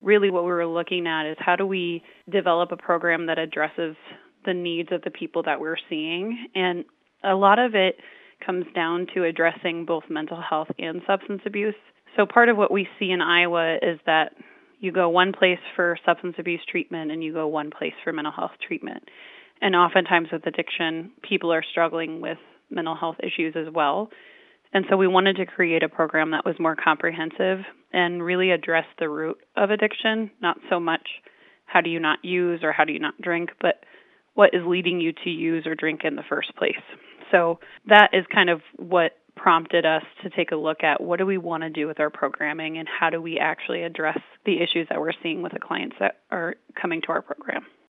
really what we were looking at is how do we develop a program that addresses the needs of the people that we're seeing. And a lot of it comes down to addressing both mental health and substance abuse. So part of what we see in Iowa is that you go one place for substance abuse treatment and you go one place for mental health treatment. And oftentimes with addiction, people are struggling with mental health issues as well. And so we wanted to create a program that was more comprehensive and really address the root of addiction, not so much how do you not use or how do you not drink, but what is leading you to use or drink in the first place. So that is kind of what prompted us to take a look at what do we want to do with our programming and how do we actually address the issues that we're seeing with the clients that are coming to our program.